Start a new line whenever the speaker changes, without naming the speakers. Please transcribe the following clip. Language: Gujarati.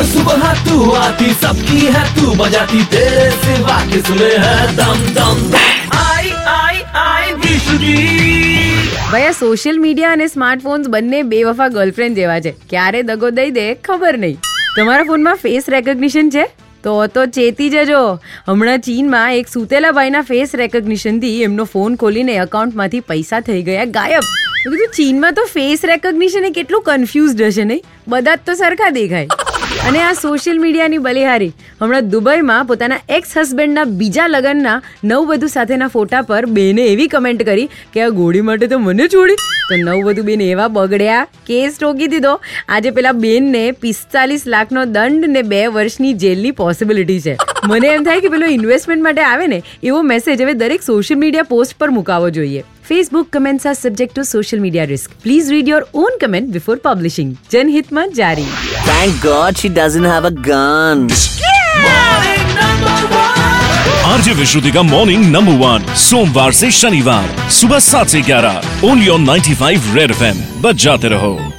हर सुबह तू आती सबकी है तू बजाती तेरे सिवा किसमें है दम दम दम आई आई आई विशुद्धि।
ભાઈ આ સોશિયલ મીડિયા અને સ્માર્ટફોન્સ બંને બેવફા ગર્લફ્રેન્ડ જેવા છે, ક્યારે દગો દઈ દે ખબર નહીં. તમારા ફોનમાં ફેસ રેકગ્નિશન છે તો ચેતી જજો. હમણાં ચીનમાં એક સૂતેલા ભાઈના ફેસ રેકગ્નિશનથી એમનો ફોન ખોલીને એકાઉન્ટમાંથી પૈસા થઈ ગયા ગાયબ. તો કીધું ચીનમાં તો ફેસ રેકગ્નિશન એ કેટલું કન્ફ્યુઝડ હશે નહીં, બધા જ તો સરખા દેખાય. અને આ સોશિયલ મીડિયાની બલિહારી હમણાં દુબઈમાં પોતાના એક્સ હસબન્ડના બીજા લગ્નના નવવધુ સાથેના ફોટા પર બેને એવી કમેન્ટ કરી કે આ ગોળી માટે તો મને છોડી. તો નવવધુ બેન એવા બગડ્યા, કેસ ઠોકી દીધો. આજે પેલા બેનને 45 લાખનો દંડ ને 2 વર્ષની જેલની પોસિબિલિટી છે. મને એમ થાય કે પેલો ઇન્વેસ્ટમેન્ટ માટે આવે ને એવો મેસેજ હવે દરેક સોશિયલ મીડિયા પોસ્ટ પર મુકાવવો જોઈએ. Facebook comments are subject to social media risk. Please read your own comment before publishing. जनहित में जारी.
Thank God she doesn't have a gun.
RJ Vishuddhi का मॉर्निंग नंबर 1 सोमवार से शनिवार सुबह 7 से 11 ओनली ऑन 95 रेड FM. बच जाते रहो.